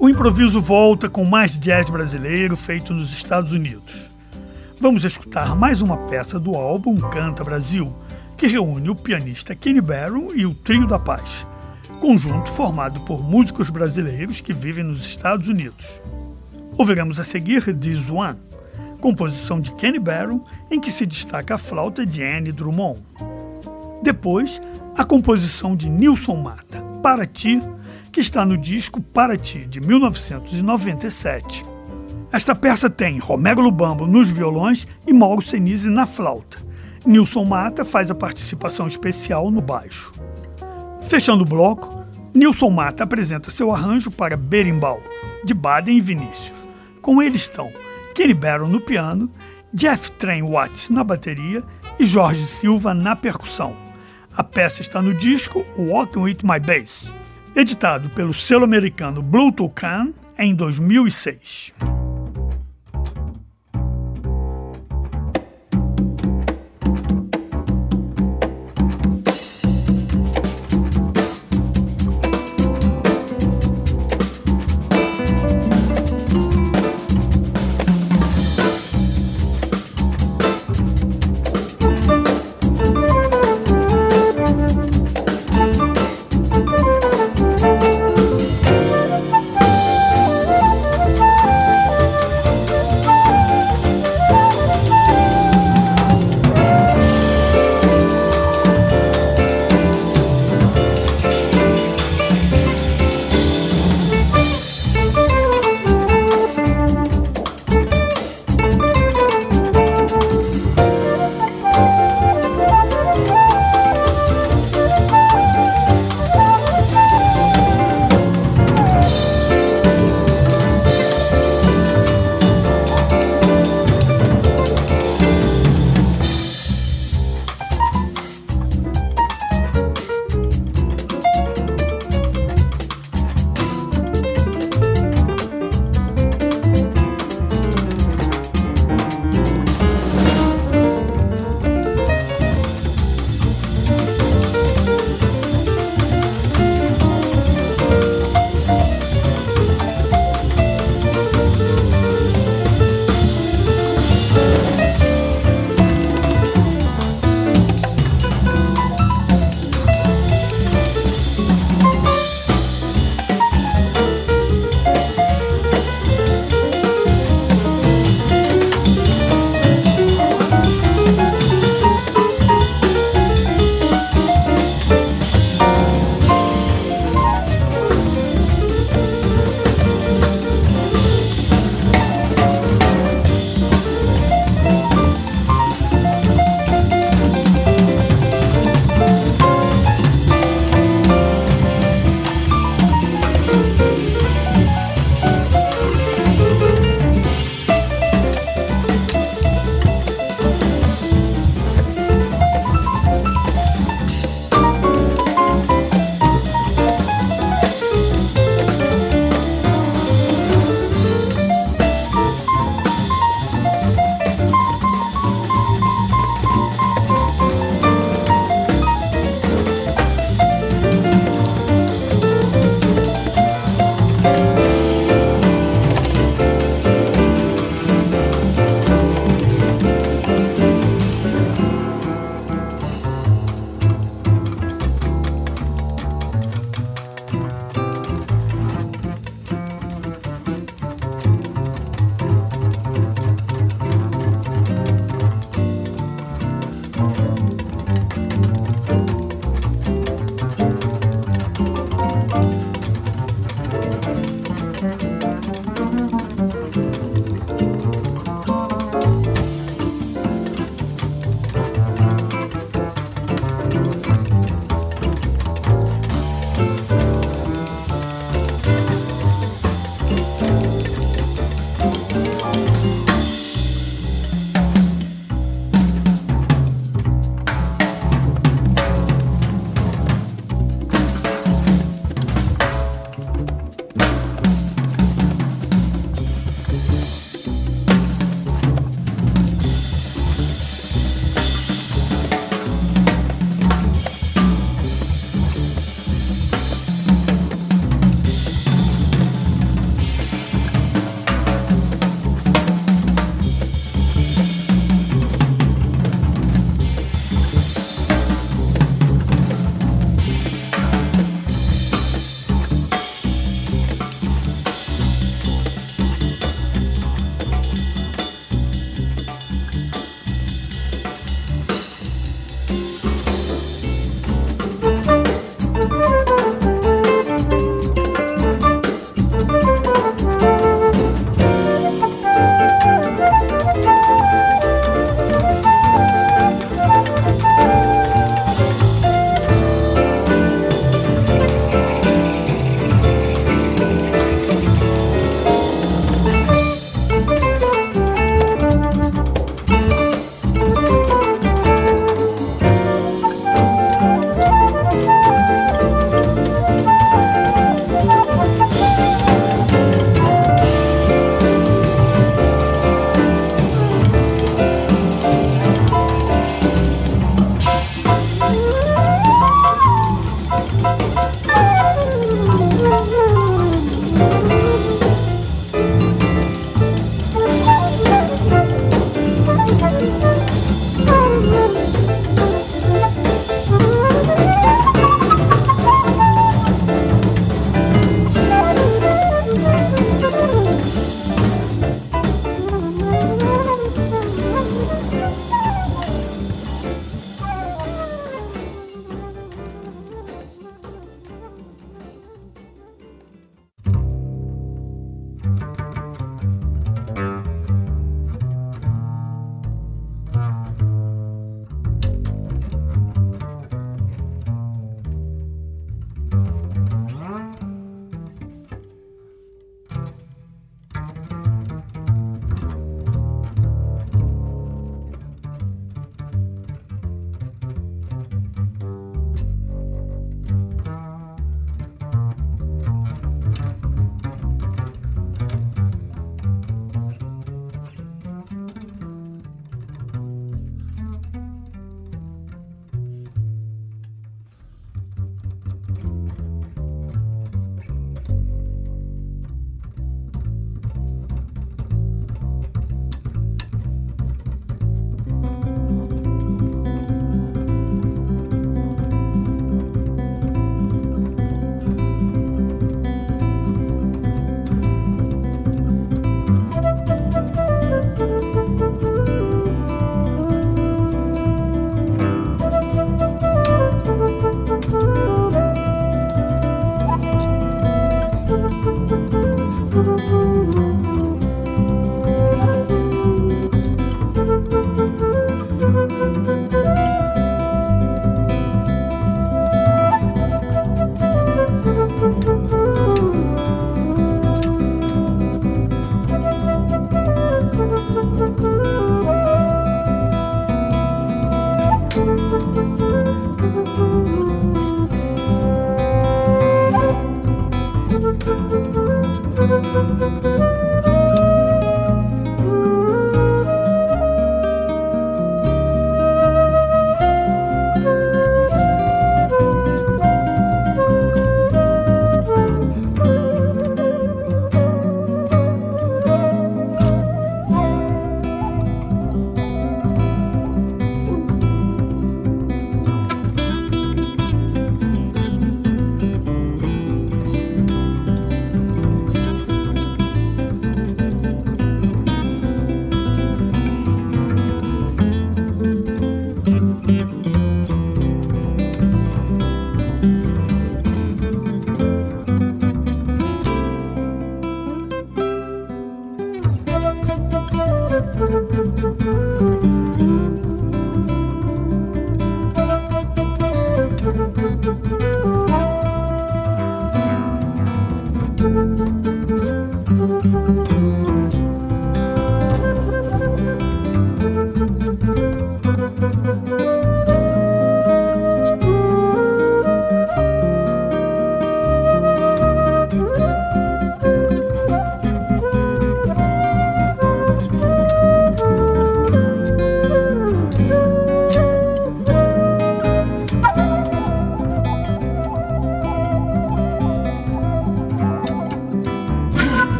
O improviso volta com mais jazz brasileiro feito nos Estados Unidos. Vamos escutar mais uma peça do álbum Canta Brasil, que reúne o pianista Kenny Barron e o Trio da Paz, conjunto formado por músicos brasileiros que vivem nos Estados Unidos. Ouviremos a seguir This One, composição de Kenny Barron, em que se destaca a flauta de Annie Drummond. Depois, a composição de Nilson Mata, Para Ti, que está no disco Para Ti, de 1997. Esta peça tem Romero Lubambo nos violões e Mauro Senise na flauta. Nilson Mata faz a participação especial no baixo. Fechando o bloco, Nilson Mata apresenta seu arranjo para Berimbau, de Baden e Vinícius. Com ele estão Kenny Barron no piano, Jeff Train Watts na bateria e Jorge Silva na percussão. A peça está no disco Walking With My Bass, editado pelo selo americano Blue Toucan em 2006.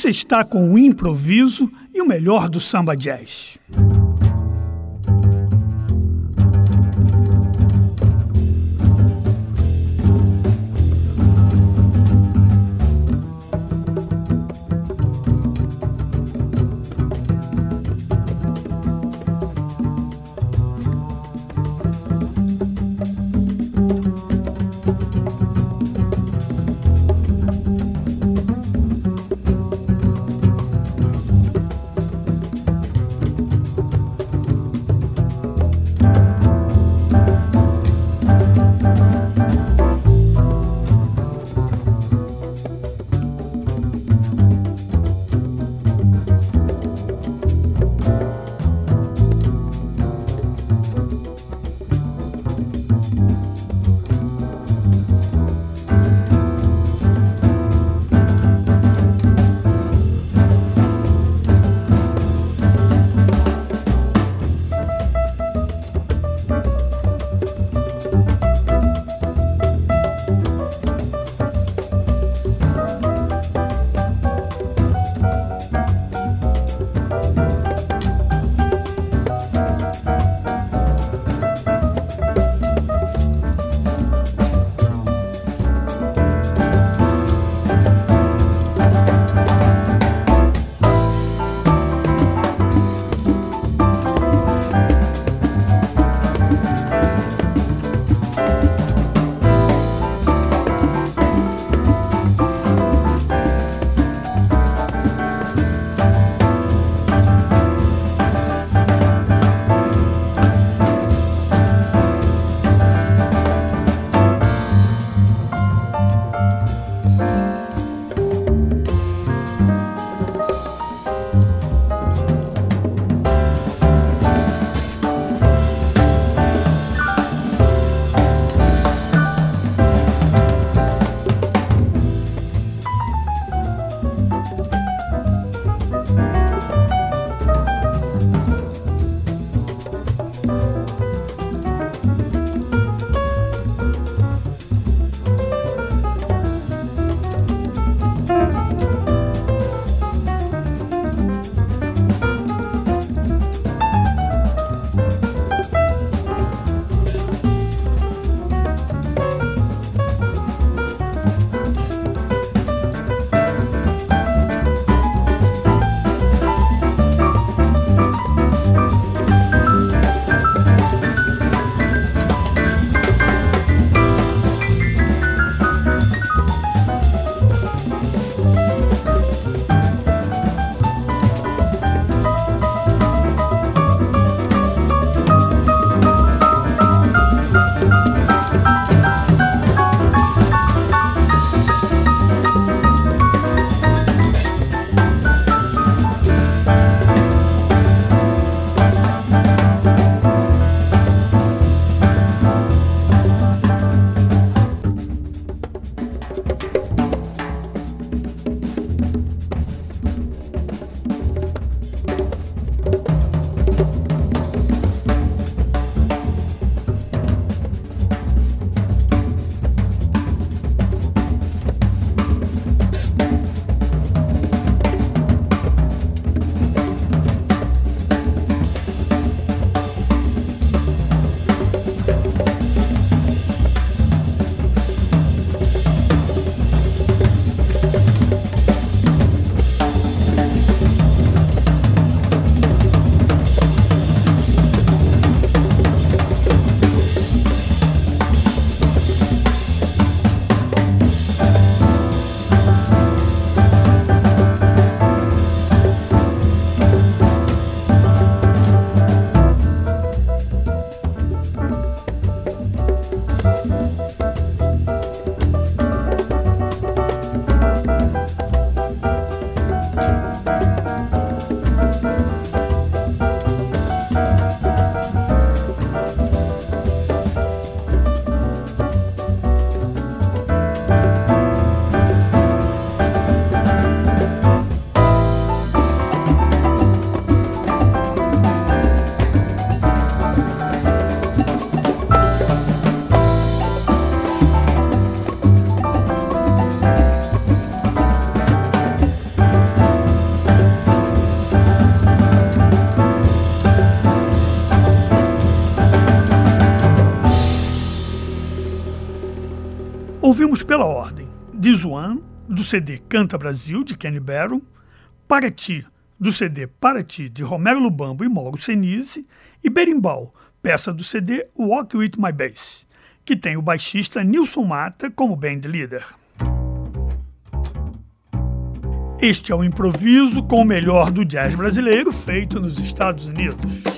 Você está com o improviso e o melhor do samba jazz. Ouvimos pela ordem This One, do CD Canta Brasil, de Kenny Barron, Para Ti, do CD Para Ti, de Romero Lubambo e Mauro Senise, e Berimbau, peça do CD Walk With My Bass, que tem o baixista Nilson Mata como band leader. Este é o improviso com o melhor do jazz brasileiro feito nos Estados Unidos.